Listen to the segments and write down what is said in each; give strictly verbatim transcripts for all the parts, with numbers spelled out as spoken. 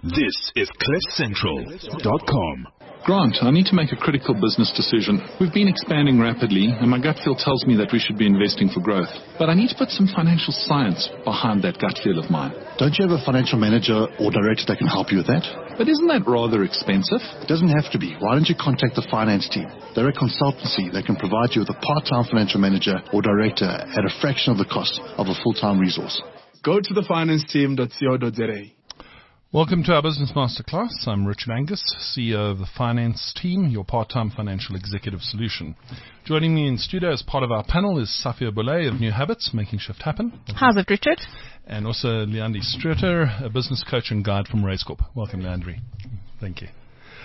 This is cliff central dot com. Grant, I need to make a critical business decision. We've been expanding rapidly, and my gut feel tells me that we should be investing for growth. But I need to put some financial science behind that gut feel of mine. Don't you have a financial manager or director that can help you with that? But isn't that rather expensive? It doesn't have to be. Why don't you contact the finance team? They're a consultancy that can provide you with a part-time financial manager or director at a fraction of the cost of a full-time resource. Go to the finance team dot co dot za. Welcome to our Business Masterclass. I'm Richard Angus, C E O of the Finance Team, your part-time financial executive solution. Joining me in studio as part of our panel is Safia Boulay of New Habits, Making Shift Happen. How's it, Richard? And also Leandri Struter, a business coach and guide from Race Corp. Welcome, Leandri. Thank you.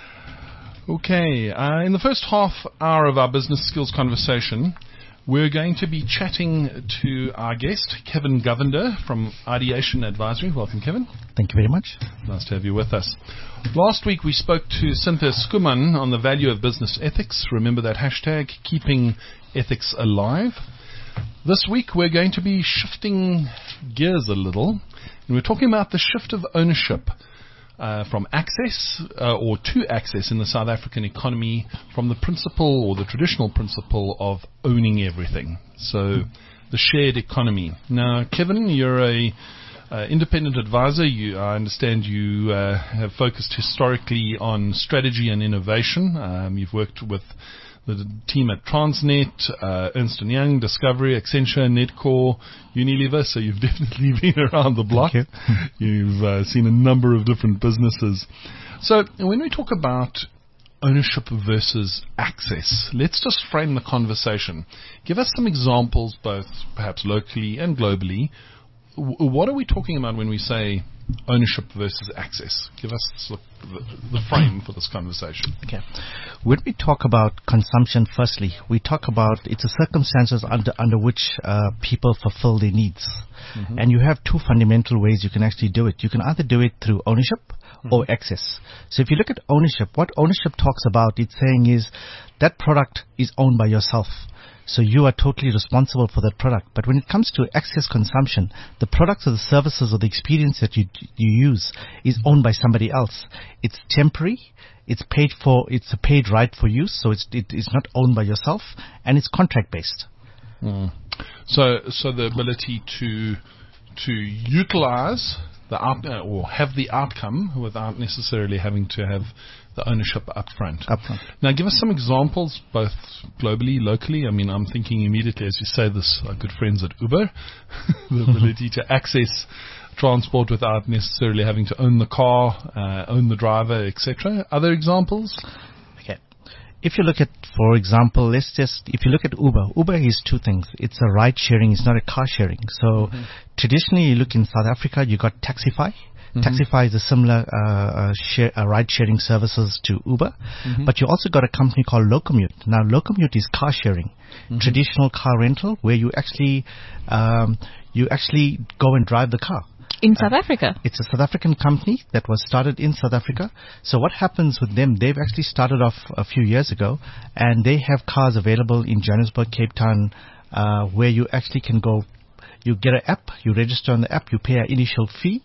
Okay, uh, in the first half hour of our business skills conversation, we're going to be chatting to our guest, Kevin Govender from Ideation Advisory. Welcome, Kevin. Thank you very much. Nice to have you with us. Last week we spoke to Cynthia Skuman on the value of business ethics. Remember that hashtag, keeping ethics alive. This week we're going to be shifting gears a little, and we're talking about the shift of ownership Uh, from access uh, or to access in the South African economy from the principle or the traditional principle of owning everything. So the shared economy. Now, Kevin, you're a uh, independent advisor. You, I understand you uh, have focused historically on strategy and innovation. Um, you've worked with the team at Transnet, uh, Ernst and Young, Discovery, Accenture, Nedcor, Unilever, so you've definitely been around the block. Thank you. You've uh, seen a number of different businesses. So when we talk about ownership versus access, let's just frame the conversation. Give us some examples, both perhaps locally and globally. W- what are we talking about when we say ownership versus access? Give us the, the frame for this conversation. Okay. When we talk about consumption, firstly, we talk about it's the circumstances under under which uh, people fulfill their needs. Mm-hmm. And you have two fundamental ways you can actually do it. You can either do it through ownership mm-hmm. or access. So if you look at ownership, what ownership talks about, it's saying is that product is owned by yourself. So you are totally responsible for that product. But when it comes to access consumption, the products or the services or the experience that you you use is owned by somebody else. It's temporary. It's paid for. It's a paid right for use. So it's it is not owned by yourself, and it's contract based. Mm. So so the ability to to utilize the out, uh, or have the outcome without necessarily having to have the ownership up front. Up front. Now, give us some examples, both globally, locally. I mean, I'm thinking immediately, as you say this, our good friends at Uber, the ability to access transport without necessarily having to own the car, uh, own the driver, et cetera. Other examples? Okay. If you look at, for example, let's just, if you look at Uber, Uber is two things. It's a ride sharing, it's not a car sharing. So mm-hmm. traditionally, you look in South Africa, you got Taxify. Mm-hmm. Taxify is a similar uh, uh, share, uh, ride-sharing services to Uber, mm-hmm. but you also got a company called Locommute. Now, Locommute is car sharing, mm-hmm. traditional car rental, where you actually um, you actually go and drive the car. In South uh, Africa? It's a South African company that was started in South Africa. So what happens with them, they've actually started off a few years ago, and they have cars available in Johannesburg, Cape Town, uh, where you actually can go, you get an app, you register on the app, you pay an initial fee,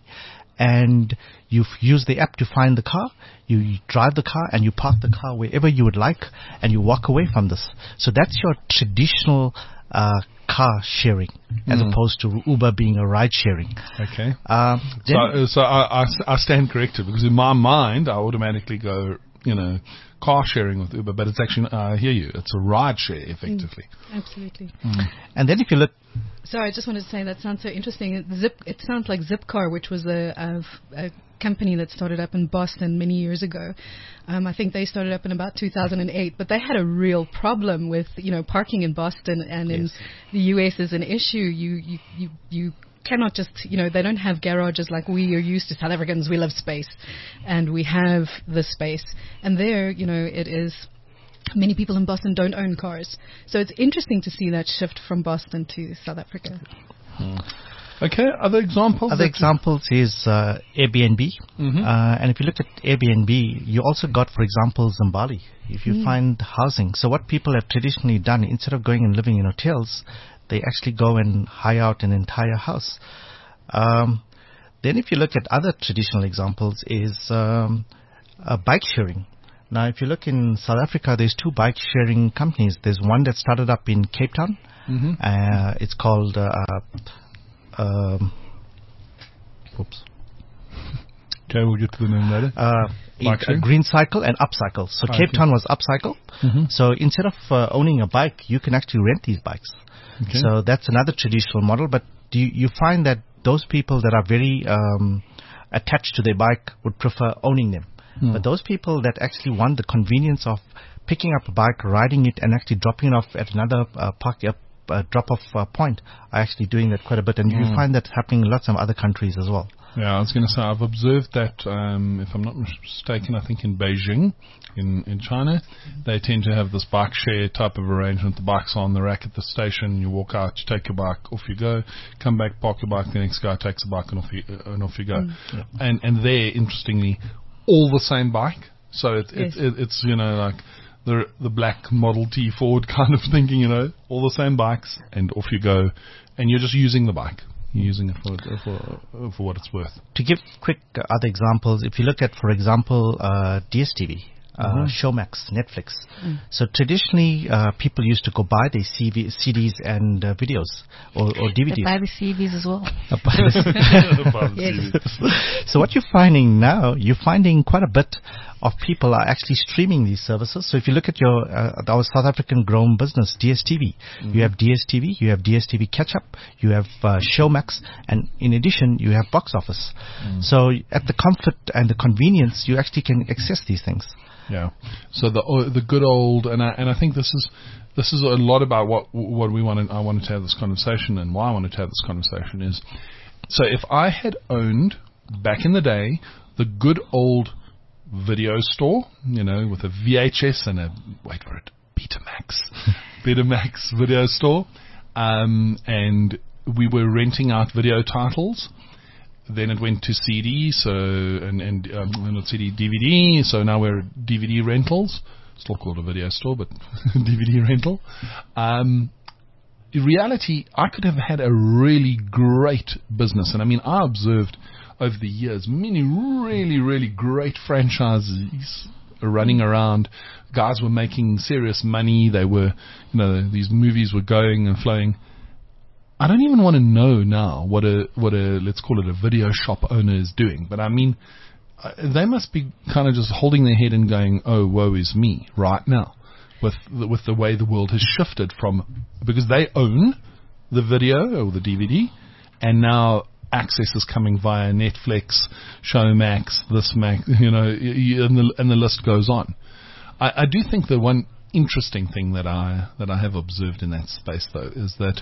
and you use the app to find the car, you, you drive the car, and you park the car wherever you would like, and you walk away from this. So that's your traditional uh, car sharing, as mm. opposed to Uber being a ride sharing. Okay. Um, so so I, I, I stand corrected, because in my mind, I automatically go, you know, car sharing with Uber, but it's actually, uh, I hear you, it's a ride share, effectively. Mm, absolutely. Mm. And then if you look... Sorry, I just wanted to say that sounds so interesting. Zip, it sounds like Zipcar, which was a, a, a company that started up in Boston many years ago. Um, I think they started up in about two thousand eight, but they had a real problem with, you know, parking in Boston, and yes. in the U S is an issue. You, you, you, you cannot just, you know, they don't have garages like we are used to. South Africans, we love space, and we have the space. And there, you know, it is, many people in Boston don't own cars. So it's interesting to see that shift from Boston to South Africa. Hmm. Okay, other examples? Other examples is uh, Airbnb. Mm-hmm. Uh, and if you look at Airbnb, you also got, for example, Zimbali. If you mm. find housing. So what people have traditionally done, instead of going and living in hotels, they actually go and hire out an entire house. Um, Then if you look at other traditional examples is um, uh, bike sharing. Now, if you look in South Africa, there's two bike sharing companies. There's one that started up in Cape Town. Mm-hmm. Uh, it's called, uh, um, oops. Okay, we'll get to the name later. Uh, it, uh, Green Cycle and Upcycle. So oh, Cape okay. Town was Upcycle. Mm-hmm. So instead of uh, owning a bike, you can actually rent these bikes. Okay. So that's another traditional model. But do you, you find that those people that are very um, attached to their bike would prefer owning them. Mm. But those people that actually want the convenience of picking up a bike, riding it, and actually dropping it off at another uh, park uh, uh, drop-off uh, point are actually doing that quite a bit. And mm. you find that happening in lots of other countries as well. Yeah, I was going to say, I've observed that, um, if I'm not mistaken, I think in Beijing, in, in China, they tend to have this bike share type of arrangement. The bike's on the rack at the station, you walk out, you take your bike, off you go, come back, park your bike, the next guy takes the bike and off you, uh, and off you go. Mm. Yeah. And, and they're, interestingly, all the same bike. So it, yes. it, it, it's, you know, like the the black Model T Ford kind of thinking, you know, all the same bikes, and off you go, and you're just using the bike. Using it for, for for what it's worth. To give quick uh, other examples, if you look at, for example, uh, D S T V, uh, mm-hmm. Showmax, Netflix. Mm. So traditionally, uh, people used to go buy their C V, C Ds and uh, videos or, or D V Ds. They buy the C Vs as well. Yes. So what you're finding now, you're finding quite a bit of people are actually streaming these services. So if you look at your uh, our South African grown business, D S T V, mm-hmm. you have D S T V, you have D S T V Catch Up, you have uh, Showmax, and in addition, you have Box Office. Mm. So at the comfort and the convenience, you actually can access these things. Yeah. So the uh, the good old, and I and I think this is this is a lot about what what we wanted. I wanted to have this conversation, and why I wanted to have this conversation is, so if I had owned back in the day the good old video store, you know, with a V H S and a, wait for it, Betamax, Betamax video store, um, and we were renting out video titles. Then it went to C D, so and and um, not C D, D V D. So now we're D V D rentals. Still called a video store, but D V D rental. Um, in reality, I could have had a really great business, and I mean, I observed over the years many really, really great franchises running around. Guys were making serious money. They were, you know, these movies were going and flowing. I don't even want to know now what a what a let's call it a video shop owner is doing. But I mean, uh, they must be kind of just holding their head and going, "Oh, woe is me!" right now, with the, with the way the world has shifted from, because they own the video or the D V D, and now access is coming via Netflix, Showmax, this Mac, you know, and the and the list goes on. I, I do think the one interesting thing that I that I have observed in that space though is that,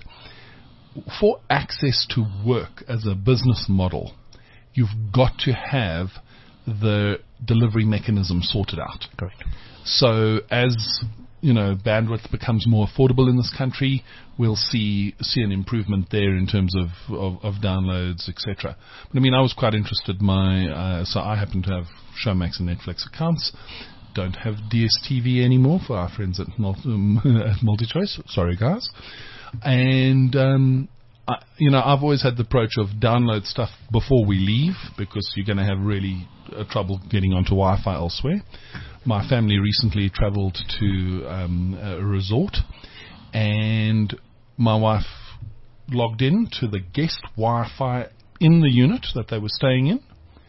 for access to work as a business model, you've got to have the delivery mechanism sorted out. Correct. So as, you know, bandwidth becomes more affordable in this country, we'll see see an improvement there in terms of, of, of downloads, et cetera. But I mean, I was quite interested. My uh, so I happen to have Showmax and Netflix accounts. Don't have D S T V anymore for our friends at, Multi, um, at MultiChoice. Sorry, guys. And, um, I, you know, I've always had the approach of download stuff before we leave, because you're going to have really uh, trouble getting onto Wi-Fi elsewhere. My family recently traveled to um, a resort, and my wife logged in to the guest Wi-Fi in the unit that they were staying in,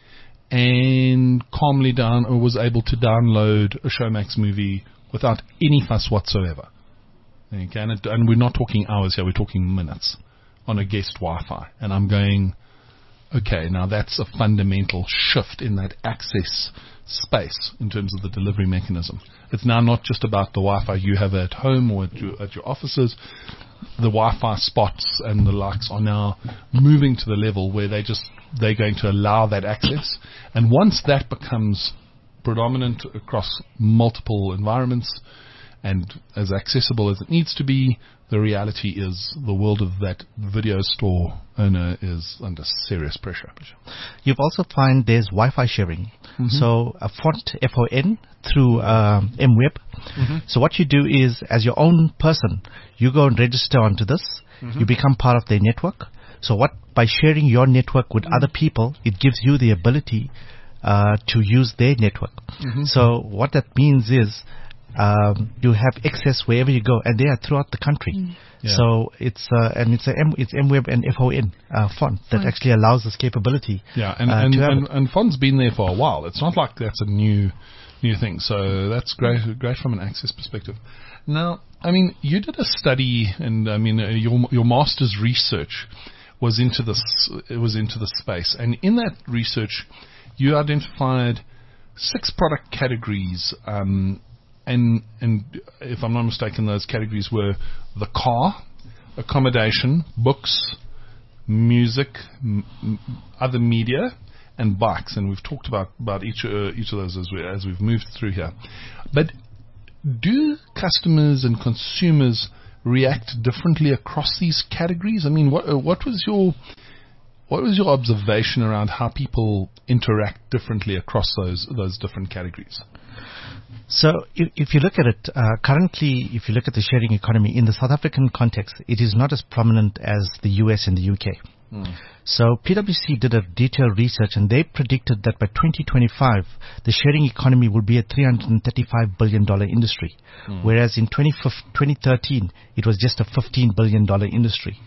and calmly down or was able to download a Showmax movie without any fuss whatsoever. Okay, and, it, and we're not talking hours here, we're talking minutes on a guest Wi-Fi. And I'm going, okay, now that's a fundamental shift in that access space in terms of the delivery mechanism. It's now not just about the Wi-Fi you have at home or at your, at your offices. The Wi-Fi spots and the likes are now moving to the level where they just, they're going to allow that access. And once that becomes predominant across multiple environments, and as accessible as it needs to be, the reality is the world of that video store owner is under serious pressure. You've also find there's Wi-Fi sharing. Mm-hmm. So a font, F O N, through um, MWeb. Mm-hmm. So what you do is, as your own person, you go and register onto this. Mm-hmm. You become part of their network. So what, by sharing your network with other people, it gives you the ability uh, to use their network. Mm-hmm. So what that means is um, you have access wherever you go, and they are throughout the country. Mm. Yeah. So it's uh, and it's a M, it's M Web and F O N uh, font that mm. actually allows this capability. Yeah, and uh, and, and, and font's been there for a while. It's not like that's a new new thing. So that's great great from an access perspective. Now, I mean, you did a study, and I mean, uh, your your master's research was into this it was into the space, and in that research, you identified six product categories. Um, And, and if I'm not mistaken, those categories were the car, accommodation, books, music, m- m- other media, and bikes. And we've talked about, about each, uh, each of those as, we, as we've moved through here. But do customers and consumers react differently across these categories? I mean, what, uh, what was your... What was your observation around how people interact differently across those those different categories? So if, if you look at it, uh, currently, if you look at the sharing economy in the South African context, it is not as prominent as the U S and the U K. Mm. So P W C did a detailed research, and they predicted that by twenty twenty-five, the sharing economy will be a three hundred thirty-five billion dollars industry, mm. whereas in twenty thirteen, it was just a fifteen billion dollars industry.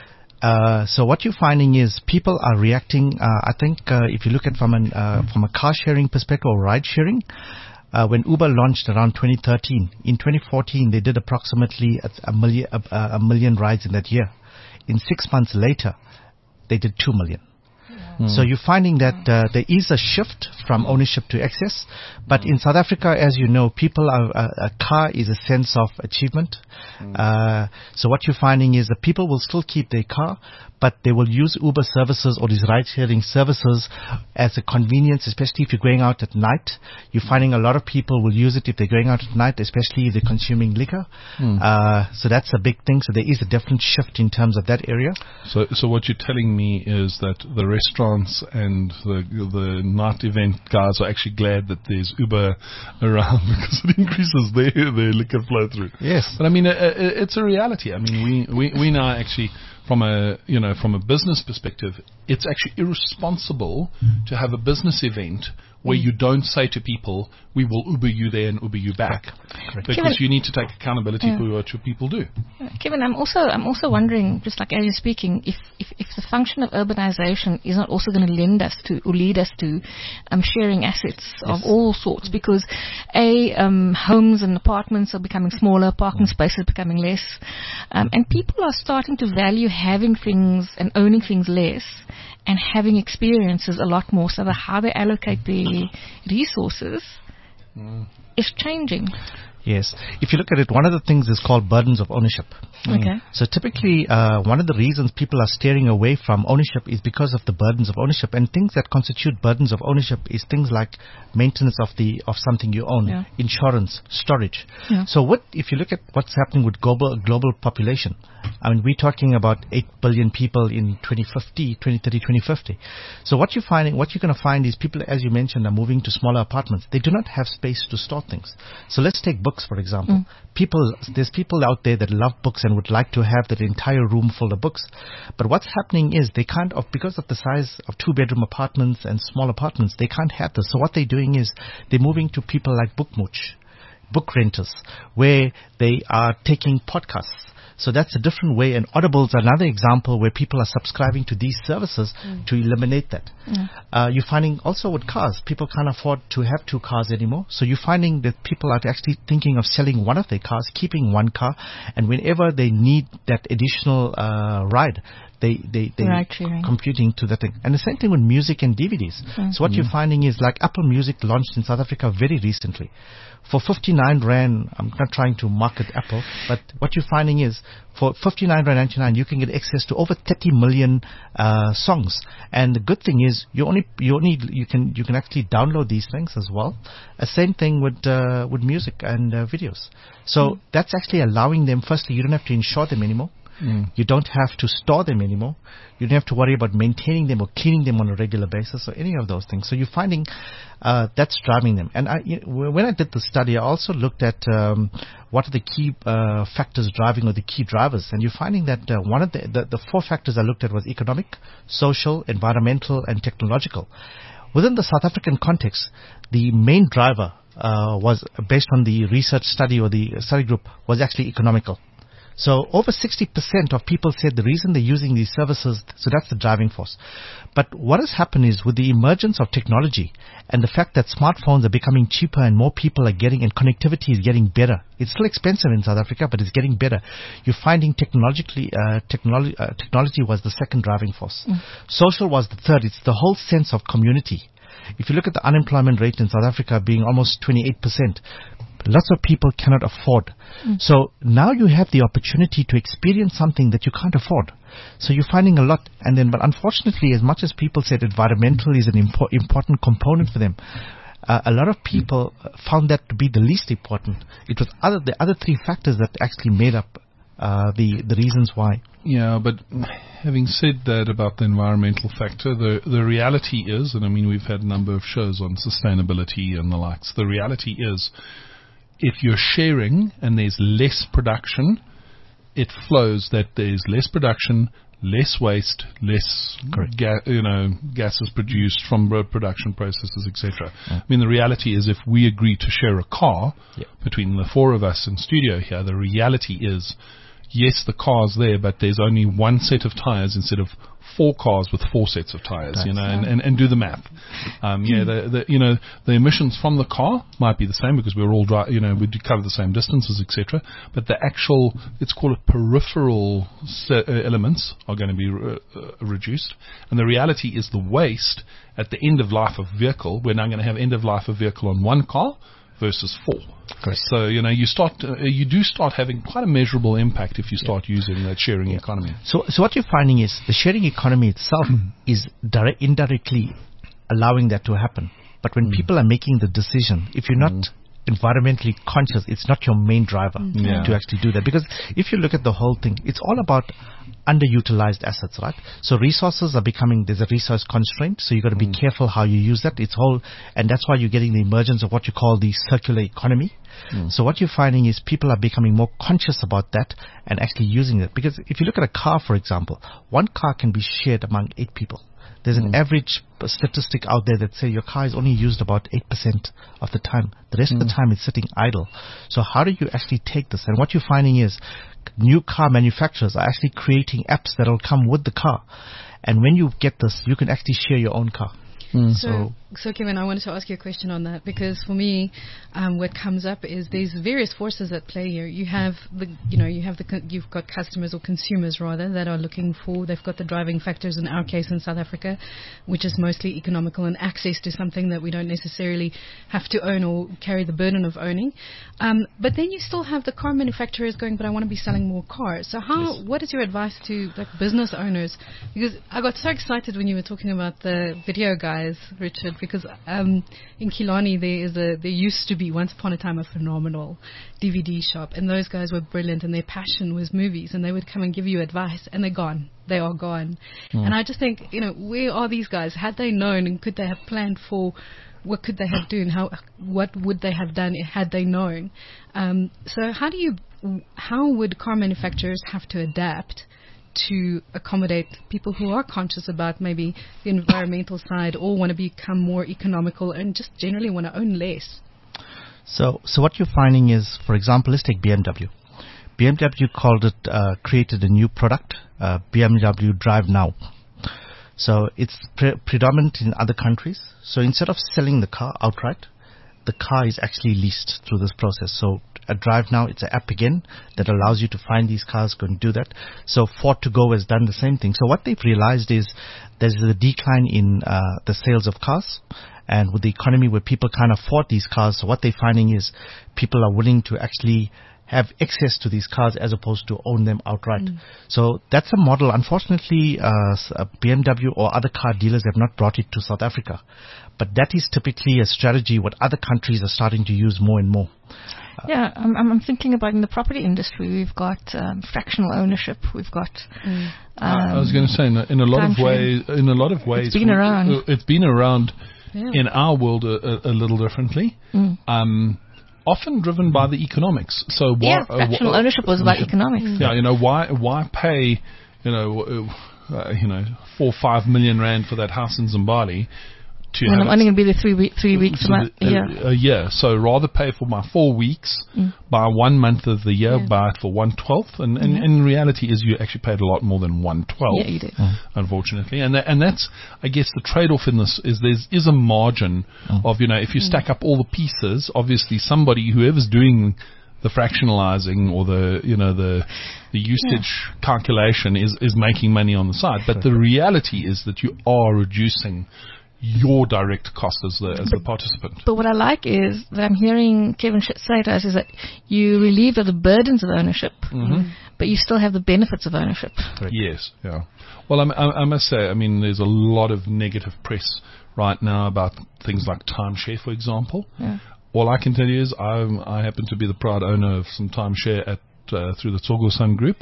Uh, so what you're finding is people are reacting. Uh, I think uh, if you look at from an uh, from a car sharing perspective or ride sharing, uh, when Uber launched around twenty thirteen, in twenty fourteen they did approximately a, a million a, a million rides in that year. In six months later, they did two million. Mm. So you're finding that uh, there is a shift from ownership to access. But mm. in South Africa, as you know, people are, uh, a car is a sense of achievement. Mm. Uh, so what you're finding is that people will still keep their car, but they will use Uber services or these ride-sharing services as a convenience, especially if you're going out at night. You're finding a lot of people will use it if they're going out at night, especially if they're consuming liquor. Mm. Uh, so that's a big thing. So there is a definite shift in terms of that area. So, so what you're telling me is that the restaurants and the the night event guys are actually glad that there's Uber around because it increases their their liquor flow through. Yes, but I mean, it, it, it's a reality. I mean, we we we now actually. From a you know from a business perspective, it's actually irresponsible mm. to have a business event where mm. you don't say to people, "We will Uber you there and Uber you back," Correct. because Kevin, you need to take accountability yeah. for what your people do. Kevin, I'm also I'm also wondering, just like as you're speaking, if if, if the function of urbanization is not also going to lend us to or lead us to um, sharing assets yes. of all sorts, because a um, homes and apartments are becoming smaller, parking mm. spaces are becoming less, um, and people are starting to value having things and owning things less and having experiences a lot more. So the how they allocate their resources mm. is changing. Yes. If you look at it, one of the things is called burdens of ownership. Okay. Mm. So typically, uh, one of the reasons people are steering away from ownership is because of the burdens of ownership. And things that constitute burdens of ownership is things like maintenance of the of something you own, yeah. insurance, storage. Yeah. So what if you look at what's happening with global global population? I mean, we're talking about eight billion people in twenty fifty, twenty thirty, twenty fifty. So what you're finding, what you're going to find is people, as you mentioned, are moving to smaller apartments. They do not have space to store things. So let's take books, for example. Mm. People, there's people out there that love books and would like to have that entire room full of books. But what's happening is they can't, of because of the size of two-bedroom apartments and small apartments, they can't have this. So what they're doing is they're moving to people like Bookmooch, book renters, where they are taking podcasts. So that's a different way. And Audible's another example where people are subscribing to these services mm. to eliminate that. Mm. Uh, you're finding also with cars, people can't afford to have two cars anymore. So you're finding that people are actually thinking of selling one of their cars, keeping one car, and whenever they need that additional uh, ride, they they they right, computing to that thing. And the same thing with music and D V Ds. Mm. So what mm. you're finding is like Apple Music launched in South Africa very recently. For fifty-nine rand, I'm not trying to market Apple, but what you're finding is for fifty-nine rand ninety-nine, you can get access to over thirty million uh, songs. And the good thing is, you only you only you can you can actually download these things as well. Uh, same thing with uh, with music and uh, videos. So mm. that's actually allowing them. Firstly, you don't have to insure them anymore. Mm. You don't have to store them anymore. You don't have to worry about maintaining them or cleaning them on a regular basis or any of those things. So you're finding uh, that's driving them. And I, when I did the study, I also looked at um, what are the key uh, factors driving or the key drivers? And you're finding that uh, one of the, the, the four factors I looked at was economic, social, environmental, and technological. Within the South African context, the main driver uh, was based on the research study or the study group was actually economical. So over sixty percent of people said the reason they're using these services, so that's the driving force. But what has happened is with the emergence of technology and the fact that smartphones are becoming cheaper and more people are getting, and connectivity is getting better. It's still expensive in South Africa, but it's getting better. You're finding technologically, uh, technology, uh, technology was the second driving force. Mm. Social was the third. It's the whole sense of community. If you look at the unemployment rate in South Africa being almost twenty-eight percent, lots of people cannot afford. Mm. So now you have the opportunity to experience something that you can't afford. So you're finding a lot. And then, but unfortunately, as much as people said environmental is an impo- important component for them, uh, a lot of people found that to be the least important. It was other the other three factors that actually made up uh, the the reasons why. Yeah, but having said that about the environmental factor, the the reality is, and I mean we've had a number of shows on sustainability and the likes. The reality is, if you're sharing and there's less production, it flows that there's less production, less waste, less ga- you know gases produced from road production processes, et cetera. Yeah. I mean, the reality is, if we agree to share a car yeah. between the four of us in studio here, the reality is, yes, the car's there, but there's only one set of tires instead of four cars with four sets of tires, That's you know, and, and, and do the math. Um, yeah, the, the, you know, the emissions from the car might be the same because we're all, dri- you know, we do cover the same distances, et cetera. But the actual, let's call it peripheral se- uh, elements are going to be re- uh, reduced. And the reality is the waste at the end of life of vehicle, we're now going to have end of life of vehicle on one car versus four. Correct. So, you know, you start, uh, you do start having quite a measurable impact if you start yeah. using that sharing yeah. economy. So, so what you're finding is the sharing economy itself is direct, indirectly allowing that to happen. But when mm. people are making the decision, if you're not mm. environmentally conscious, it's not your main driver mm. yeah. to actually do that. Because if you look at the whole thing, it's all about underutilized assets, right? So resources are becoming, there's a resource constraint, so you've got to be mm. careful how you use that. It's whole, and that's why you're getting the emergence of what you call the circular economy. Mm. So what you're finding is people are becoming more conscious about that and actually using it. Because if you look at a car, for example, one car can be shared among eight people. There's an mm. average statistic out there that say your car is only used about eight percent of the time. The rest mm. of the time it's sitting idle. So how do you actually take this? And what you're finding is new car manufacturers are actually creating apps that will come with the car. And when you get this, you can actually share your own car. Mm. So, so Kevin, I wanted to ask you a question on that, because for me, um, what comes up is there's various forces at play here. You have the, you know, you have the, con- you've got customers or consumers rather that are looking for. They've got the driving factors in our case in South Africa, which is mostly economical and access to something that we don't necessarily have to own or carry the burden of owning. Um, but then you still have the car manufacturers going, but I want to be selling more cars. So how? Yes. What is your advice to like business owners? Because I got so excited when you were talking about the video guys, Richard, because um, in Killarney there is a there used to be once upon a time a phenomenal D V D shop, and those guys were brilliant, and their passion was movies, and they would come and give you advice, and they're gone. They are gone. Mm. And I just think, you know, where are these guys? Had they known, and could they have planned for what could they have done? How what would they have done had they known? Um, so how do you how would car manufacturers have to adapt to accommodate people who are conscious about maybe the environmental side, or want to become more economical and just generally want to own less? So, so what you're finding is, for example, let's take B M W. B M W called it, uh, created a new product, uh, B M W Drive Now. So it's pre- predominant in other countries. So instead of selling the car outright, the car is actually leased through this process. So a Drive Now, it's an app again that allows you to find these cars, go and do that. So Ford to Go has done the same thing. So what they've realized is there's a decline in uh, the sales of cars. And with the economy where people can't afford these cars, so what they're finding is people are willing to actually have access to these cars as opposed to own them outright. Mm. So that's a model. Unfortunately, uh, B M W or other car dealers have not brought it to South Africa. But that is typically a strategy what other countries are starting to use more and more. Uh, yeah, I'm, I'm thinking about in the property industry, we've got um, fractional ownership. We've got. Mm. Um, I was going to say, in a, in a lot country. of ways, in a lot of ways, it's been around. It's been around yeah. in our world a, a, a little differently. Mm. Um, often driven by the economics. So why, Yeah, fractional uh, wh- ownership was about economics. Yeah, you know, why why pay, you know, uh, you know, four five million rand for that house in Zimbabwe? To When have I'm only going to be there three, week, three weeks so a month. the- Yeah. a, a year. So rather pay for my four weeks, Mm. buy one month of the year, Yeah. buy it for one twelfth, and, and, Mhm. and in reality is you actually paid a lot more than one twelfth. Yeah, you do. Unfortunately, and that, and that's I guess the trade-off in this is there's is a margin of, you know, if you stack up all the pieces, obviously somebody whoever's doing the fractionalizing or the you know the the usage calculation is is making money on the side, but the reality is that you are reducing your direct cost as the as the participant. But what I like is that I'm hearing Kevin sh- say to us is that you relieved of the burdens of ownership, Mhm. but you still have the benefits of ownership. Yes, yeah. Well, I, I, I must say, I mean, there's a lot of negative press right now about things like timeshare, for example. Yeah. All I can tell you is I'm, I happen to be the proud owner of some timeshare at uh, through the Tsogo Sun Group,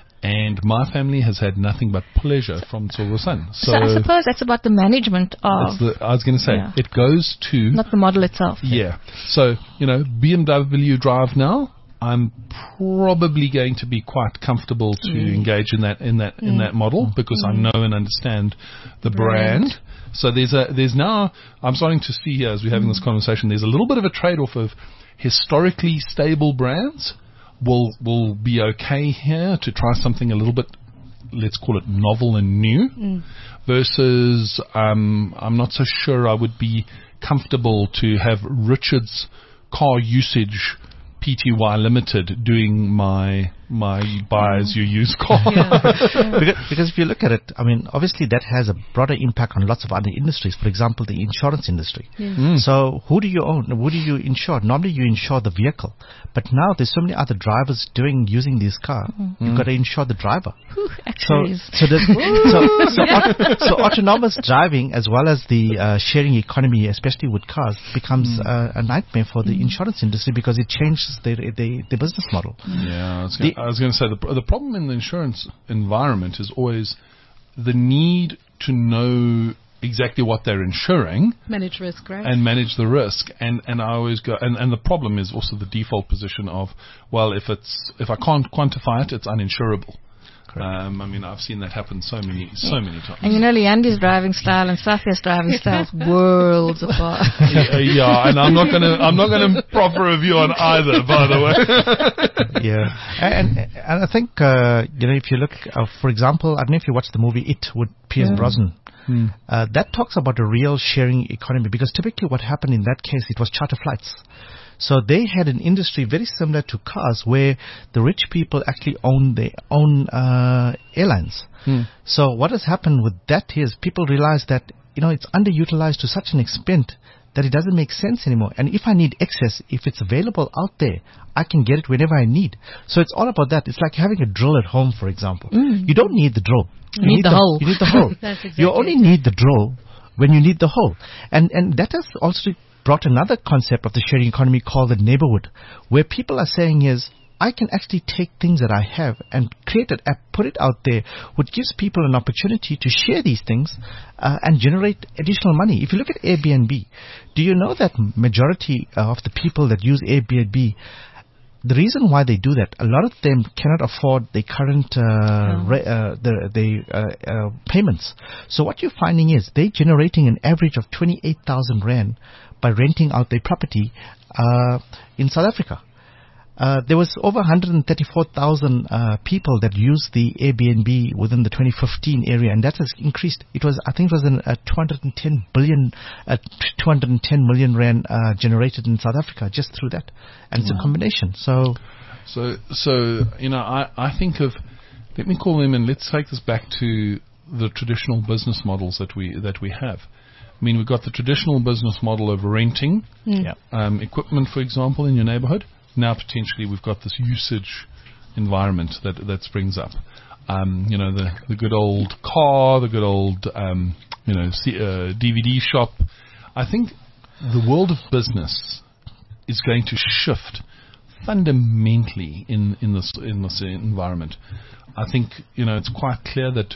and my family has had nothing but pleasure from Tsogo Sun. So, I suppose that's about the management of, it's the, I was going to say, Yeah. it goes to not the model itself. yeah. So, you know, B M W Drive now, I'm probably going to be quite comfortable to Mm. engage in that in that in Mm. that model because I Mm. know and understand the brand. Brand. So there's a there's now I'm starting to see here as we're having this conversation, there's a little bit of a trade-off of historically stable brands will will be okay here to try something a little bit, let's call it novel and new, Mm. versus um, I'm not so sure I would be comfortable to have Richard's Car Usage Pty Limited doing my my buy as you use car. because, because if you look at it, I mean, obviously that has a broader impact on lots of other industries. For example, the insurance industry. Yeah. Mm. So who do you own? Who do you insure? Normally you insure the vehicle, but now there's so many other drivers doing using this car. You've got to insure the driver. Whew, So, actually, so, there's, so, so, aut- so autonomous driving as well as the uh, sharing economy, especially with cars, becomes uh, a nightmare for the insurance industry because it changes their their, their business model. Yeah, I was The- gonna- I was going to say the pr- the problem in the insurance environment is always the need to know exactly what they're insuring Manage risk, right? and manage the risk. And, and I always go, and, and the problem is also the default position of, well, if it's if I can't quantify it, it's uninsurable. Um, I mean, I've seen that happen so many so many times. and you know, Leandi's driving style and Safia's driving style is worlds apart. yeah, yeah, and I'm not gonna I'm not gonna proffer a view on either, by the way. Yeah, and and I think uh, you know if you look, uh, for example, I don't know if you watched the movie It with Pierce Yeah. Brosnan. Hmm. Uh, that talks about a real sharing economy because typically what happened in that case, it was charter flights. So they had an industry very similar to cars where the rich people actually own their own uh, airlines. Hmm. So what has happened with that is people realize that, you know, it's underutilized to such an extent that it doesn't make sense anymore. And if I need excess, if it's available out there, I can get it whenever I need. So it's all about that. It's like having a drill at home, for example. Mm. You don't need the drill. You need the the hole. You need the hole. That's exactly You only it. need the drill when you need the hole. And and that has also brought another concept of the sharing economy called the neighborhood, where people are saying is, I can actually take things that I have and create an app, put it out there, which gives people an opportunity to share these things uh, and generate additional money. If you look at Airbnb, do you know that majority of the people that use Airbnb, the reason why they do that, a lot of them cannot afford the current uh, re- uh, the, the uh, uh, payments. So what you're finding is they're generating an average of twenty-eight thousand rand by renting out their property uh, in South Africa. Uh, there was over one hundred thirty-four thousand uh, people that used the Airbnb within the twenty fifteen area, and that has increased. It was, I think, it was an, a two hundred ten billion, uh, two hundred ten million rand uh, generated in South Africa just through that, and it's a combination. So, So, so you know, I, I think of, let me call them and let's take this back to the traditional business models that we that we have. I mean, we've got the traditional business model of renting yeah. um, equipment, for example, in your neighborhood. Now, potentially, we've got this usage environment that that springs up. Um, you know, the the good old car, the good old um, you know C, uh, D V D shop. I think the world of business is going to shift fundamentally in, in this in this environment. I think, you know, it's quite clear that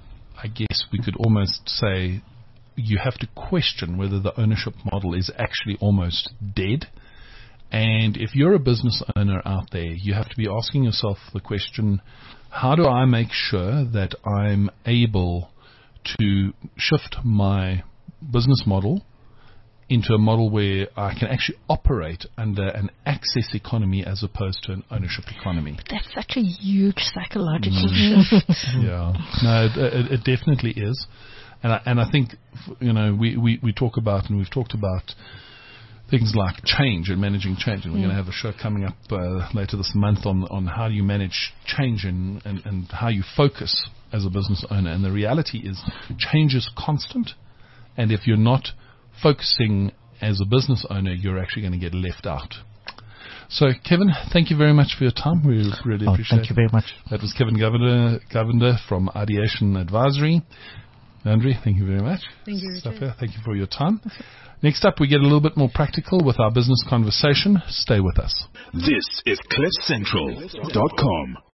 I guess we could almost say you have to question whether the ownership model is actually almost dead. And if you're a business owner out there, you have to be asking yourself the question, how do I make sure that I'm able to shift my business model into a model where I can actually operate under an access economy as opposed to an ownership economy? But that's such a huge psychological shift. Yeah, no, it, it, it definitely is. And I, and I think, you know, we, we, we talk about, and we've talked about things like change and managing change. And we're mm. going to have a show coming up uh, later this month on, on how you manage change and, and, and how you focus as a business owner. And the reality is change is constant. And if you're not focusing as a business owner, you're actually going to get left out. So, Kevin, thank you very much for your time. We really oh, appreciate it. Thank you very much. That was Kevin Govender, Govender from Ideation Advisory. Andrea, thank you very much. Thank you, Richard. Safia, thank you for your time. Next up, we get a little bit more practical with our business conversation. Stay with us. This is cliff central dot com.